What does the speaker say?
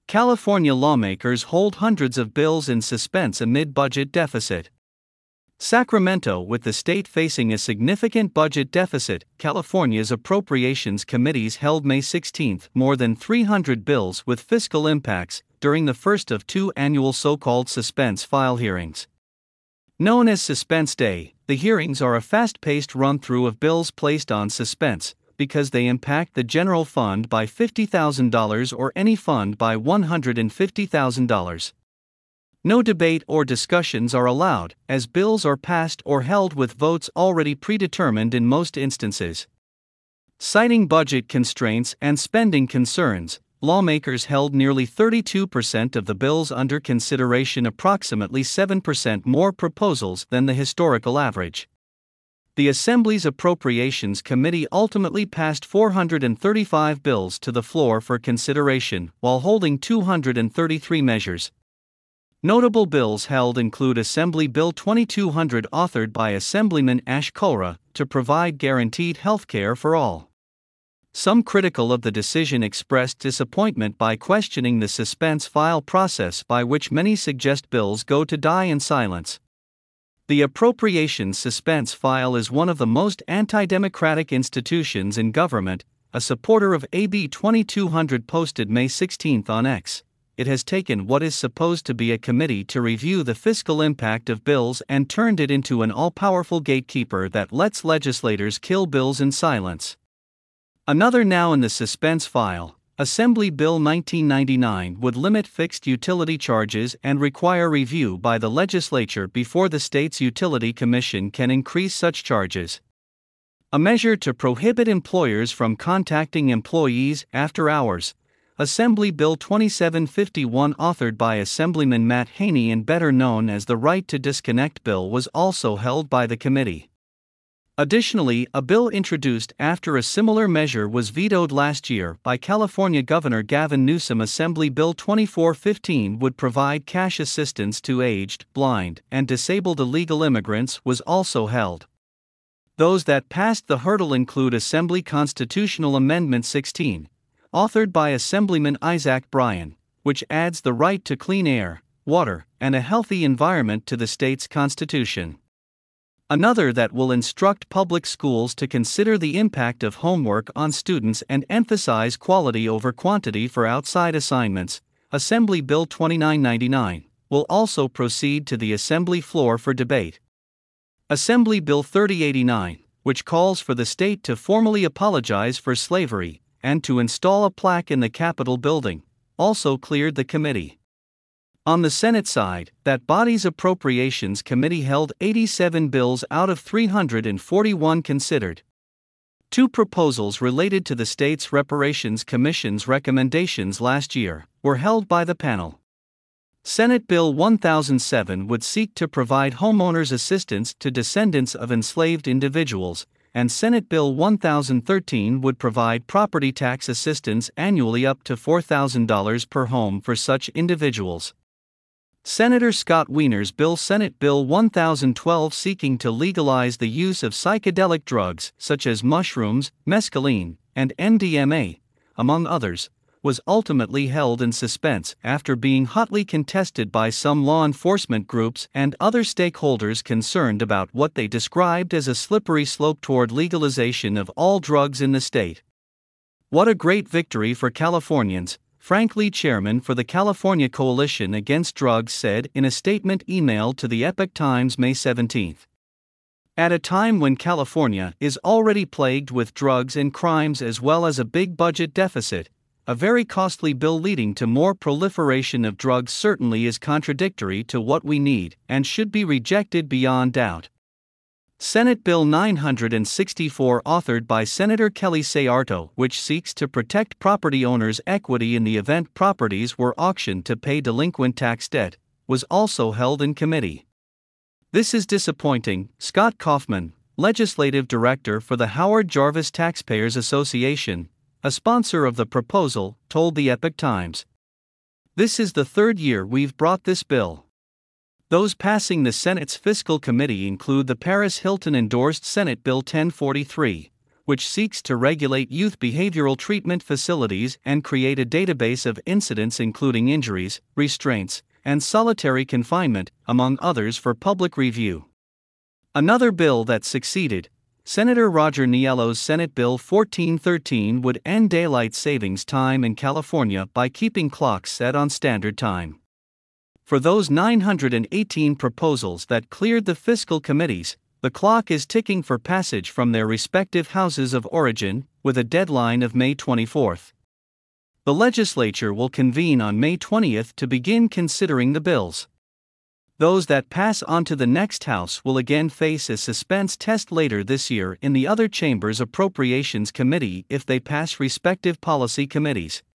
California lawmakers hold hundreds of bills in suspense amid budget deficit. Sacramento, with the state facing a significant budget deficit, California's appropriations committees held May 16 more than 300 bills with fiscal impacts during the first of two annual so-called suspense file hearings. Known as Suspense Day, the hearings are a fast-paced run-through of bills placed on suspense because they impact the general fund by $50,000 or any fund by $150,000. No debate or discussions are allowed, as bills are passed or held with votes already predetermined in most instances. Citing budget constraints and spending concerns, lawmakers held nearly 32% of the bills under consideration, approximately 7% more proposals than the historical average. The Assembly's Appropriations Committee ultimately passed 435 bills to the floor for consideration, while holding 233 measures. Notable bills held include Assembly Bill 2200, authored by Assemblyman Ash Kulra, to provide guaranteed health care for all. Some critical of the decision expressed disappointment by questioning the suspense file process, by which many suggest bills go to die in silence. The Appropriations Suspense File is one of the most anti-democratic institutions in government. A supporter of AB 2200 posted May 16 on X. It has taken what is supposed to be a committee to review the fiscal impact of bills and turned it into an all-powerful gatekeeper that lets legislators kill bills in silence. Another now in the suspense file, Assembly Bill 1999, would limit fixed utility charges and require review by the legislature before the state's utility commission can increase such charges. A measure to prohibit employers from contacting employees after hours, Assembly Bill 2751, authored by Assemblyman Matt Haney and better known as the Right to Disconnect Bill, was also held by the committee. Additionally, a bill introduced after a similar measure was vetoed last year by California Governor Gavin Newsom, Assembly Bill 2415, would provide cash assistance to aged, blind, and disabled illegal immigrants, was also held. Those that passed the hurdle include Assembly Constitutional Amendment 16, authored by Assemblyman Isaac Bryan, which adds the right to clean air, water, and a healthy environment to the state's constitution. Another that will instruct public schools to consider the impact of homework on students and emphasize quality over quantity for outside assignments, Assembly Bill 2999, will also proceed to the Assembly floor for debate. Assembly Bill 3089, which calls for the state to formally apologize for slavery and to install a plaque in the Capitol building, also cleared the committee. On the Senate side, that body's Appropriations Committee held 87 bills out of 341 considered. Two proposals related to the state's Reparations Commission's recommendations last year were held by the panel. Senate Bill 1007 would seek to provide homeowners assistance to descendants of enslaved individuals, and Senate Bill 1013 would provide property tax assistance annually up to $4,000 per home for such individuals. Senator Scott Wiener's bill, Senate Bill 1012, seeking to legalize the use of psychedelic drugs such as mushrooms, mescaline, and MDMA, among others, was ultimately held in suspense after being hotly contested by some law enforcement groups and other stakeholders concerned about what they described as a slippery slope toward legalization of all drugs in the state. What a great victory for Californians, Frank Lee, chairman for the California Coalition Against Drugs, said in a statement emailed to the Epoch Times May 17. At a time when California is already plagued with drugs and crimes as well as a big budget deficit, a very costly bill leading to more proliferation of drugs certainly is contradictory to what we need and should be rejected beyond doubt. Senate Bill 964, authored by Senator Kelly Sayarto, which seeks to protect property owners' equity in the event properties were auctioned to pay delinquent tax debt, was also held in committee. This is disappointing, Scott Kaufman, legislative director for the Howard Jarvis Taxpayers Association, a sponsor of the proposal, told the Epoch Times. This is the third year we've brought this bill. Those passing the Senate's Fiscal Committee include the Paris Hilton-endorsed Senate Bill 1043, which seeks to regulate youth behavioral treatment facilities and create a database of incidents including injuries, restraints, and solitary confinement, among others, for public review. Another bill that succeeded, Senator Roger Niello's Senate Bill 1413, would end daylight savings time in California by keeping clocks set on standard time. For those 918 proposals that cleared the fiscal committees, the clock is ticking for passage from their respective houses of origin, with a deadline of May 24. The legislature will convene on May 20 to begin considering the bills. Those that pass on to the next house will again face a suspense test later this year in the other chamber's Appropriations Committee if they pass respective policy committees.